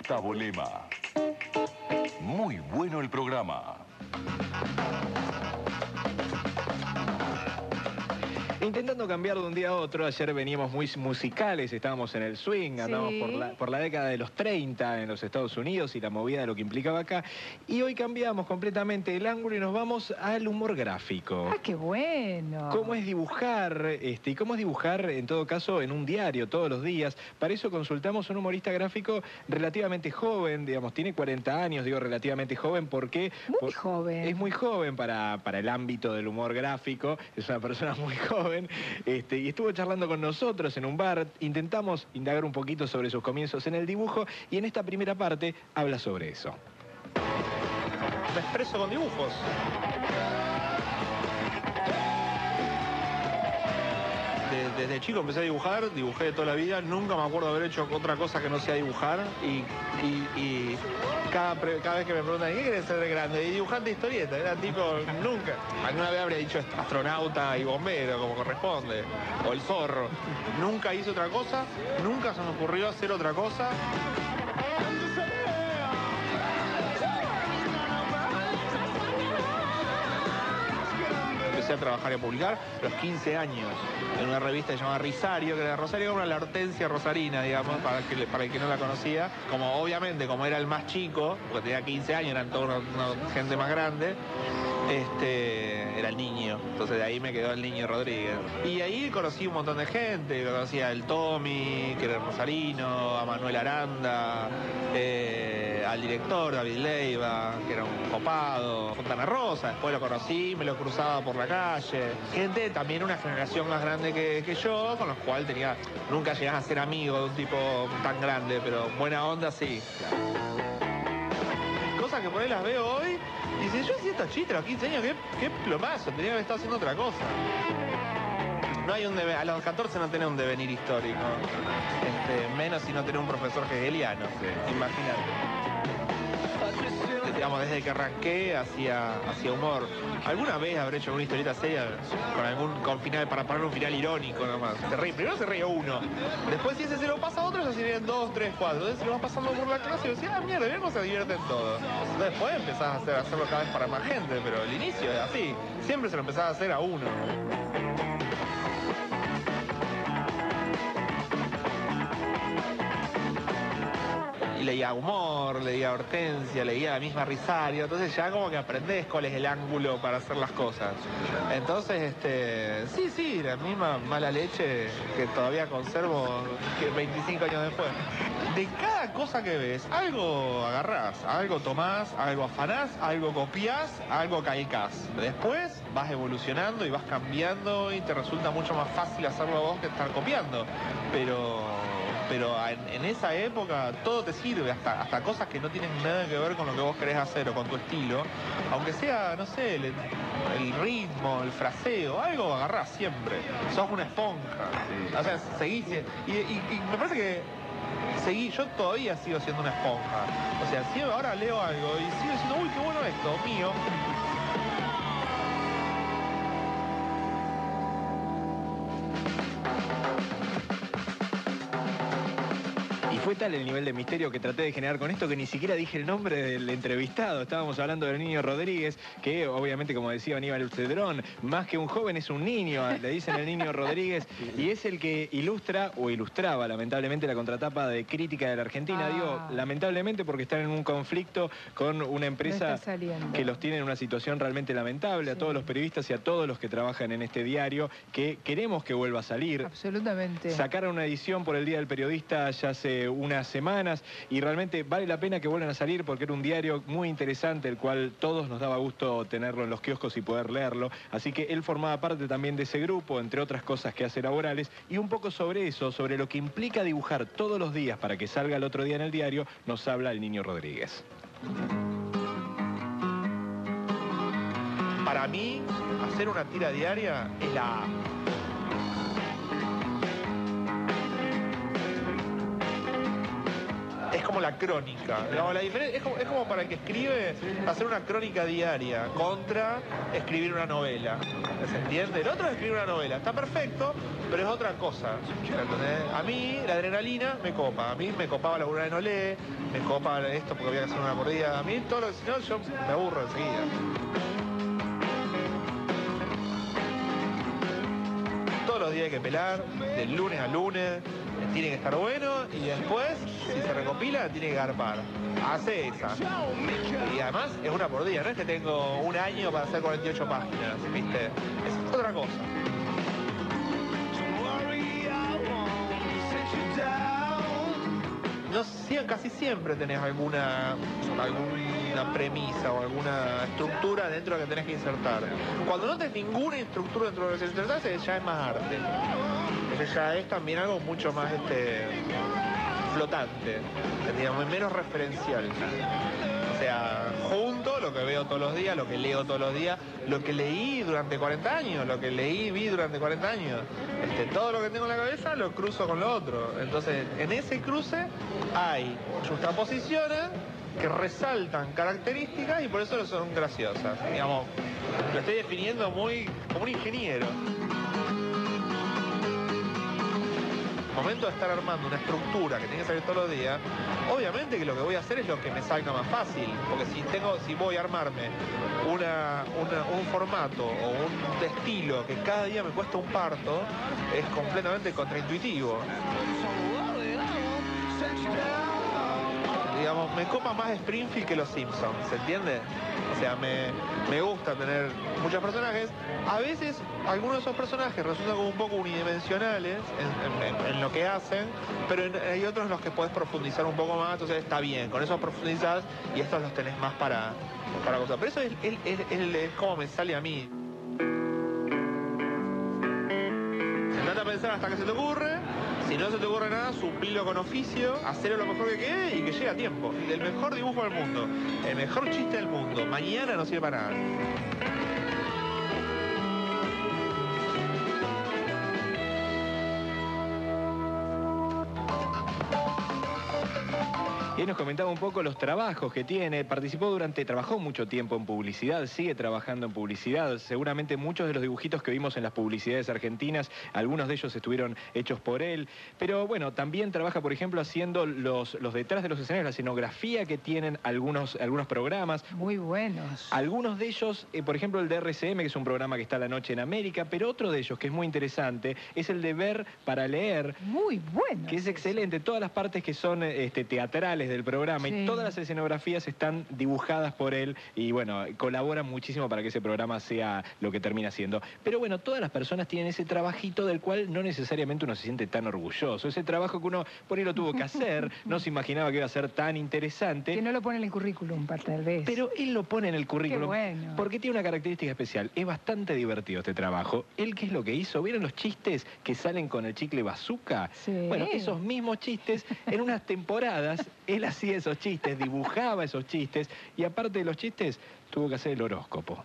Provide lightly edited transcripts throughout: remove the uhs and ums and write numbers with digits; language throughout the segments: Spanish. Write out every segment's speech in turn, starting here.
Gustavo Lema. Muy bueno el programa. Intentando cambiar de un día a otro, ayer veníamos muy musicales, estábamos en el swing, andábamos por la década de los 30 en los Estados Unidos y la movida de lo que implicaba acá. Y hoy cambiamos completamente el ángulo y nos vamos al humor gráfico. ¡Ah, qué bueno! ¿Cómo es dibujar? Y cómo es dibujar, en todo caso, en un diario, todos los días. Para eso consultamos a un humorista gráfico relativamente joven, digamos, tiene 40 años, digo relativamente joven, porque... Muy joven. Es muy joven para el ámbito del humor gráfico, es una persona muy joven. Y estuvo charlando con nosotros en un bar, intentamos indagar un poquito sobre sus comienzos en el dibujo y en esta primera parte habla sobre eso. Me expreso con dibujos. Desde chico empecé a dibujar, dibujé toda la vida, nunca me acuerdo de haber hecho otra cosa que no sea dibujar y cada vez que me preguntan ¿qué querés ser de grande? Y dibujante de historieta, era tipo, nunca. Alguna vez habría dicho astronauta y bombero, como corresponde, o el zorro. Nunca hice otra cosa, nunca se me ocurrió hacer otra cosa. Empecé a trabajar y a publicar a los 15 años en una revista que se llamaba Risario, que era Rosario como la Hortensia Rosarina, digamos, para el que no la conocía. Como obviamente, como era el más chico, porque tenía 15 años, eran toda una gente más grande, era el niño. Entonces de ahí me quedó el niño Rodríguez. Y ahí conocí un montón de gente, conocí al Tommy, que era rosarino, a Manuel Aranda, al director David Leiva, que era un copado, Fontana Rosa, después lo conocí, me lo cruzaba por la calle. Gente también una generación más grande que yo, con los cuales nunca llegás a ser amigo de un tipo tan grande, pero buena onda sí. Cosas que por ahí las veo hoy, y dice, yo hacía estos chistes a los 15 años, qué plomazo, tenía que haber estado haciendo otra cosa. No hay a los 14 no tenés un devenir histórico, menos si no tenés un profesor hegeliano, imagínate. Digamos, desde que arranqué hacía humor. Alguna vez habré hecho alguna historieta seria con final, para poner un final irónico nomás. Primero se ríe uno. Después si ese se lo pasa a otro, ya serían 2, 3, 4. Entonces se lo vas pasando por la clase y decís, mierda, bien cómo se divierten todos. Después empezás a hacerlo cada vez para más gente, pero el inicio es así. Siempre se lo empezás a hacer a uno. Leía humor, leía Hortensia, leía la misma Risario, entonces ya como que aprendés cuál es el ángulo para hacer las cosas. Entonces, sí, la misma mala leche que todavía conservo 25 años después. De cada cosa que ves, algo agarrás, algo tomás, algo afanás, algo copiás, algo caicás. Después vas evolucionando y vas cambiando y te resulta mucho más fácil hacerlo vos que estar copiando. Pero en esa época todo te sirve, hasta cosas que no tienen nada que ver con lo que vos querés hacer o con tu estilo, aunque sea, no sé, el ritmo, el fraseo, algo agarrás siempre, sos una esponja, o sea, seguís, y me parece que yo todavía sigo siendo una esponja, o sea, si ahora leo algo y sigo diciendo, uy, qué bueno esto, mío. Fue tal el nivel de misterio que traté de generar con esto que ni siquiera dije el nombre del entrevistado. Estábamos hablando del niño Rodríguez, que obviamente, como decía Aníbal Cedrón, más que un joven es un niño, le dicen el niño Rodríguez, y es el que ilustra o ilustraba lamentablemente la contratapa de Crítica de la Argentina. Digo, lamentablemente porque están en un conflicto con una empresa que los tiene en una situación realmente lamentable, a todos los periodistas y a todos los que trabajan en este diario, que queremos que vuelva a salir. Absolutamente. Sacaron una edición por el Día del Periodista ya hace unas semanas y realmente vale la pena que vuelvan a salir porque era un diario muy interesante, el cual todos nos daba gusto tenerlo en los kioscos y poder leerlo. Así que él formaba parte también de ese grupo, entre otras cosas que hace laborales, y un poco sobre eso, sobre lo que implica dibujar todos los días para que salga el otro día en el diario, nos habla el niño Rodríguez. Para mí, hacer una tira diaria es la A. Es como como la crónica. Digamos, la diferencia, es como para el que escribe hacer una crónica diaria contra escribir una novela. ¿Se entiende? El otro es escribir una novela. Está perfecto, pero es otra cosa. ¿Entendés? A mí la adrenalina me copa. A mí me copaba la burbuja de Nolé, me copa esto porque había que hacer una mordida. A mí todo lo que si no, yo me aburro enseguida. Todos los días hay que pelar, del lunes a lunes, tiene que estar bueno y después, si se recopila, tiene que garpar. Hace esa. Y además es una por día, no es que tengo un año para hacer 48 páginas, ¿viste? Es otra cosa. No, casi siempre tenés alguna premisa o alguna estructura dentro de la que tenés que insertar. Cuando no tenés ninguna estructura dentro de lo que tenés que insertar, ya es más arte. Ese ya es también algo mucho más flotante, digamos, menos referencial. O sea, junto lo que veo todos los días, lo que leo todos los días, lo que leí durante 40 años, lo que vi durante 40 años. Todo lo que tengo en la cabeza lo cruzo con lo otro. Entonces, en ese cruce hay justaposiciones que resaltan características y por eso no son graciosas. Digamos, lo estoy definiendo muy como un ingeniero. Momento de estar armando una estructura que tiene que salir todos los días, obviamente que lo que voy a hacer es lo que me salga más fácil, porque si voy a armarme un formato o un estilo que cada día me cuesta un parto, es completamente contraintuitivo. Digamos, me copa más Springfield que los Simpsons, ¿se entiende? O sea, me gusta tener muchos personajes. A veces algunos de esos personajes resultan como un poco unidimensionales en lo que hacen, pero hay otros en los que podés profundizar un poco más, entonces está bien, con esos profundizás y estos los tenés más para cosas. Pero eso es como me sale a mí. Sentate a pensar hasta que se te ocurre. Si no se te ocurre nada, suplilo con oficio, hacelo lo mejor que quede y que llegue a tiempo. El mejor dibujo del mundo, el mejor chiste del mundo, mañana no sirve para nada. Y él nos comentaba un poco los trabajos que tiene. Trabajó mucho tiempo en publicidad, sigue trabajando en publicidad. Seguramente muchos de los dibujitos que vimos en las publicidades argentinas, algunos de ellos estuvieron hechos por él. Pero bueno, también trabaja, por ejemplo, haciendo los detrás de los escenarios, la escenografía que tienen algunos programas. Muy buenos. Algunos de ellos, por ejemplo, el de RCM, que es un programa que está a la noche en América, pero otro de ellos, que es muy interesante, es el de Ver para Leer. Muy bueno. Que es excelente. Todas las partes que son teatrales del programa y todas las escenografías están dibujadas por él y bueno, colabora muchísimo para que ese programa sea lo que termina siendo. Pero bueno, todas las personas tienen ese trabajito del cual no necesariamente uno se siente tan orgulloso. Ese trabajo que uno por ahí lo tuvo que hacer, no se imaginaba que iba a ser tan interesante. Que no lo pone en el currículum, tal vez. Pero él lo pone en el currículum. Qué bueno. Porque tiene una característica especial. Es bastante divertido este trabajo. ¿Él qué es lo que hizo? ¿Vieron los chistes que salen con el chicle bazooka? Sí. Bueno, esos mismos chistes, en unas temporadas, él hacía esos chistes, dibujaba esos chistes, y aparte de los chistes, tuvo que hacer el horóscopo.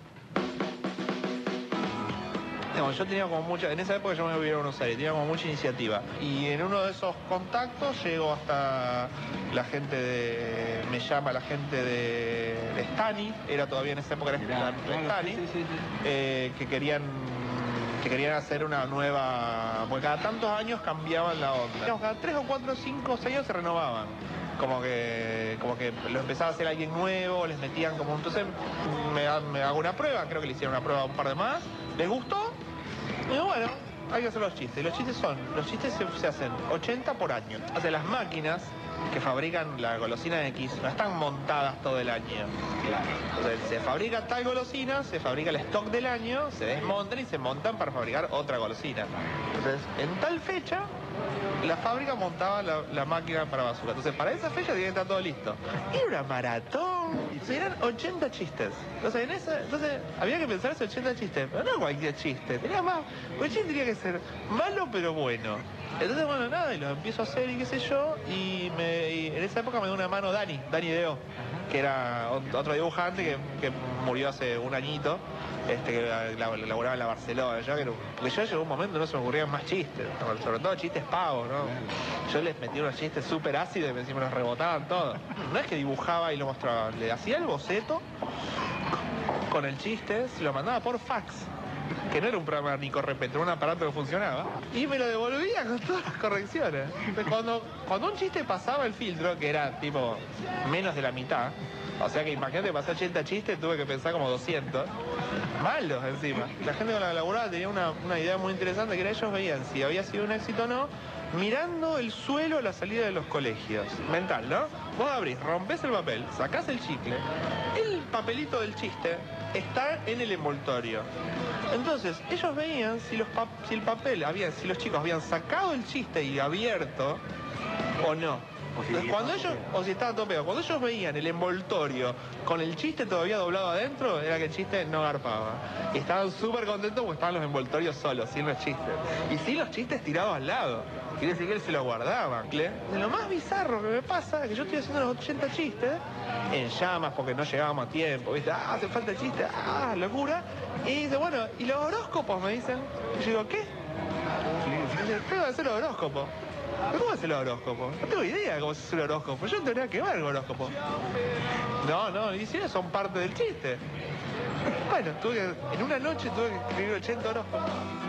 Yo tenía como mucha, en esa época yo me volví a Buenos Aires, tenía como mucha iniciativa. Y en uno de esos contactos llego hasta la gente me llama la gente de Stani, era todavía en esa época Stani, que querían hacer una nueva, porque cada tantos años cambiaban la onda. Cada 3 o 4, 5, 6 años se renovaban. Como que lo empezaba a hacer alguien nuevo, les metían como... Entonces me hago una prueba, creo que le hicieron una prueba a un par de más, les gustó, y digo, bueno, hay que hacer los chistes. Los chistes se hacen 80 por año. O sea, las máquinas que fabrican la golosina X no están montadas todo el año. Entonces, se fabrica tal golosina, se fabrica el stock del año, se desmontan y se montan para fabricar otra golosina. Entonces, en tal fecha, la fábrica montaba la máquina para basura. Entonces, para esa fecha tenía que estar todo listo. Era una maratón. Eran 80 chistes. Entonces, había que pensar esos 80 chistes. Pero no cualquier chiste. Tenía más. El chiste tenía que ser malo pero bueno. Entonces, bueno, nada, y lo empiezo a hacer y qué sé yo. Y en esa época me dio una mano Dani Deo, que era otro dibujante que murió hace un añito. que laburaba en la Barcelona. Porque yo llegó un momento no se me ocurrían más chistes, sobre todo chistes pavos, ¿no? Yo les metí unos chistes súper ácidos y encima los rebotaban todos. No es que dibujaba y lo mostraba, le hacía el boceto con el chiste, se lo mandaba por fax, que no era un programa ni correpente, era un aparato que funcionaba, y me lo devolvía con todas las correcciones. Cuando un chiste pasaba el filtro, que era tipo menos de la mitad, o sea que imagínate, pasé 80 chistes, tuve que pensar como 200, malos encima. La gente con la que laburaba tenía una idea muy interesante, que era ellos veían si había sido un éxito o no, mirando el suelo a la salida de los colegios. Mental, ¿no? Vos abrís, rompés el papel, sacás el chicle, el papelito del chiste está en el envoltorio. Entonces, ellos veían si los chicos habían sacado el chiste y abierto o no. Entonces, o si estaba todo pegado. Cuando ellos veían el envoltorio con el chiste todavía doblado adentro, era que el chiste no garpaba. Y estaban súper contentos porque estaban los envoltorios solos, sin los chistes. Y sin los chistes tirados al lado. Quiere decir que él se los guardaba. De lo más bizarro que me pasa es que yo estoy haciendo los 80 chistes en llamas porque no llegábamos a tiempo, ¿viste? Hace falta el chiste, locura. Y dice, bueno, ¿y los horóscopos? Me dicen. Y yo digo, ¿qué? Tengo que hacer los horóscopos. ¿Cómo es el horóscopo? No tengo idea de cómo se hace el horóscopo. Yo no tengo nada que ver con el horóscopo. No, ni siquiera son parte del chiste. Bueno, en una noche tuve que escribir 80 horóscopos.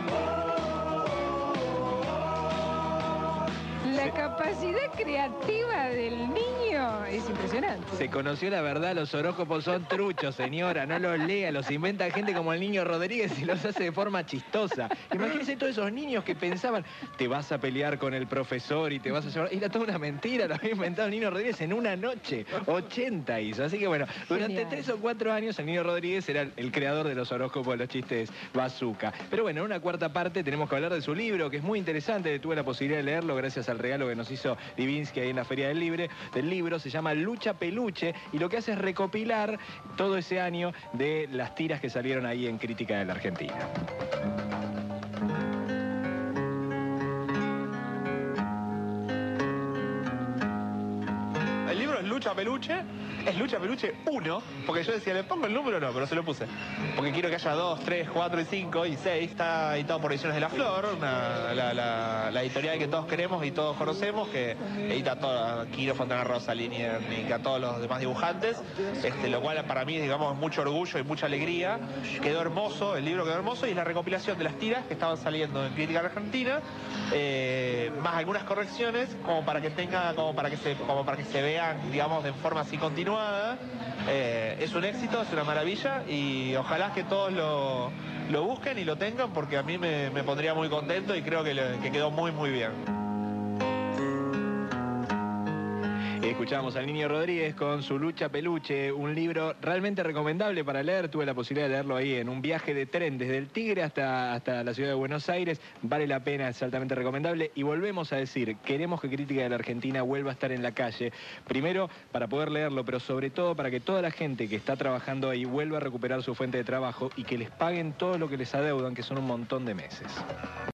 La capacidad creativa del niño es impresionante. Se conoció la verdad, los horóscopos son truchos, señora, no los lea, los inventa gente como el niño Rodríguez y los hace de forma chistosa. Imagínense todos esos niños que pensaban, te vas a pelear con el profesor y te vas a llevar... Era toda una mentira, lo había inventado el niño Rodríguez en una noche, 80 hizo. Así que bueno, durante 3 o 4 años el niño Rodríguez era el creador de los horóscopos, de los chistes bazooka. Pero bueno, en una cuarta parte tenemos que hablar de su libro, que es muy interesante, tuve la posibilidad de leerlo gracias al regalo que nos hizo Divinsky ahí en la Feria del Libro, se llama Lucha Peluche, y lo que hace es recopilar todo ese año de las tiras que salieron ahí en Crítica de la Argentina. El libro es Lucha Peluche, es Lucha Peluche 1, porque yo decía, ¿le pongo el número o no? Pero se lo puse. Porque quiero que haya 2, 3, 4 y 5 y 6. Está editado por Ediciones de la Flor, la editorial que todos queremos y todos conocemos, que edita a Quiro, Fontana Rosa, Linier, y a todos los demás dibujantes, lo cual para mí, digamos, es mucho orgullo y mucha alegría. Quedó hermoso, el libro quedó hermoso, y es la recopilación de las tiras que estaban saliendo en Crítica Argentina, más algunas correcciones, como para que se vean, digamos, de forma así continuada. Es un éxito, es una maravilla, y ojalá que todos lo busquen y lo tengan, porque a mí me pondría muy contento y creo que quedó muy muy bien. Escuchamos al niño Rodríguez con su Lucha Peluche, un libro realmente recomendable para leer. Tuve la posibilidad de leerlo ahí en un viaje de tren desde el Tigre hasta la ciudad de Buenos Aires. Vale la pena, es altamente recomendable. Y volvemos a decir, queremos que Crítica de la Argentina vuelva a estar en la calle. Primero, para poder leerlo, pero sobre todo para que toda la gente que está trabajando ahí vuelva a recuperar su fuente de trabajo y que les paguen todo lo que les adeudan, que son un montón de meses.